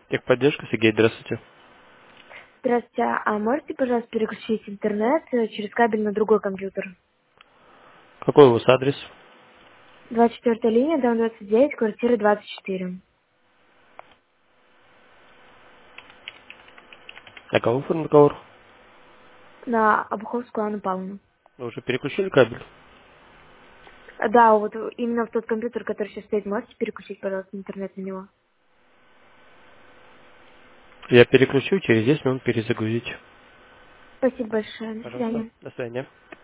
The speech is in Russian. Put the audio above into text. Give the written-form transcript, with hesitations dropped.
Техподдержка, Сергей, здравствуйте. Здравствуйте, а можете, пожалуйста, переключить интернет через кабель на другой компьютер? Какой у вас адрес? 24-я линия, дом 29, квартира 24. На кого оформлен договор? На Обуховскую Анну Павловну. Вы уже переключили кабель? Да, вот именно в тот компьютер, который сейчас стоит, можете переключить, пожалуйста, интернет на него? Я переключу, через 10 минут перезагрузите. Спасибо большое. До Пожалуйста. свидания. До свидания.